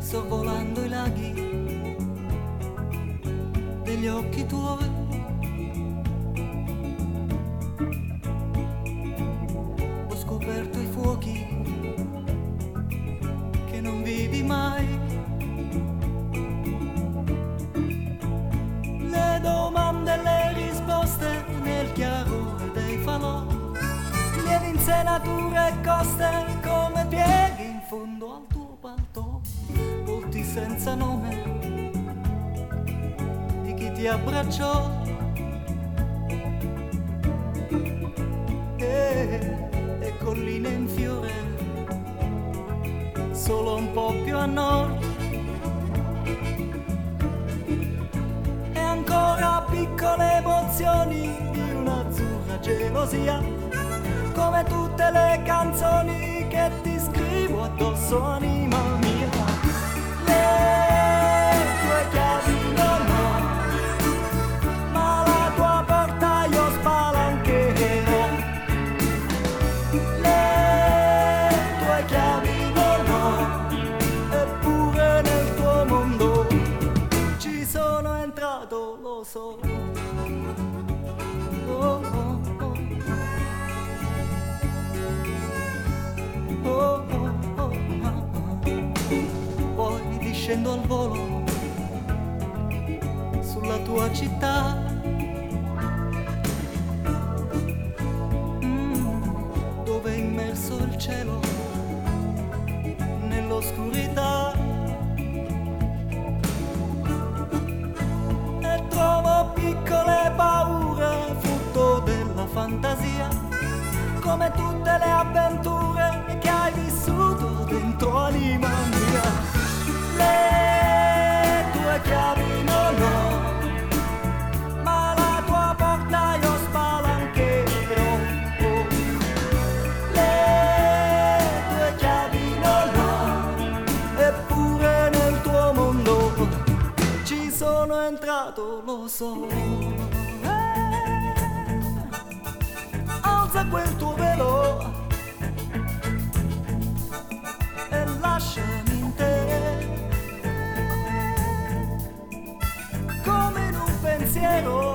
sorvolando i laghi degli occhi tuoi. Ho scoperto i fuochi che non vidi mai, le domande e le risposte nel chiarore dei falò, lievi insenature e coste come pieghi in fondo al tuo palto, volti senza nome di chi ti abbracciò e colline in fiore solo un po' più a nord, e ancora piccole emozioni di un'azzurra gelosia, come tutte le canzoni che ti scrivo addosso, anima mia. Le tue chiavi non ho, ma la tua porta io spalancherò. Le tue chiavi non ho, eppure nel tuo mondo ci sono entrato, lo so. Oh, oh, oh. Oh, oh, oh, oh. Poi discendo al volo sulla tua città, dove è immerso il cielo nell'oscurità, e trovo piccole paure frutto della fantasia, come tutte le avventure che hai vissuto dentro, anima mia. Le tue chiavi non ho, ma la tua porta io spalancherò. Oh. Le tue chiavi non ho, eppure nel tuo mondo ci sono entrato, lo so. Alza quel tuo velo e lasciami in te, come in un pensiero